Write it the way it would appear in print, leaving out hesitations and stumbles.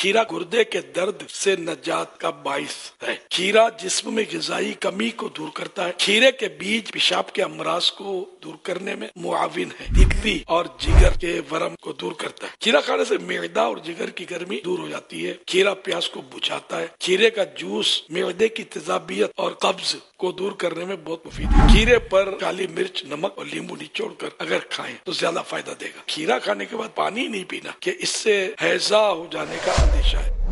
खीरा गुर्दे के दर्द से निजात का बाइस है। खीरा जिस्म में ग़िज़ाई कमी को दूर करता है। खीरे के बीज पेशाब के अमराज को दूर करने में मुआविन है। दिल और जिगर के वरम को दूर करता है। खीरा खाने से मैदा और जिगर की गर्मी दूर हो जाती है। खीरा प्यास को बुझाता है। खीरे का जूस मैदे की तेजाबियत और कब्ज को दूर करने में बहुत मुफीद है। खीरे पर काली मिर्च, नमक और नींबू निचोड़कर अगर खाएं तो ज्यादा फायदा देगा। खीरा खाने के बाद पानी नहीं पीना कि इससे हैजा हो जाने का अंदेशा है।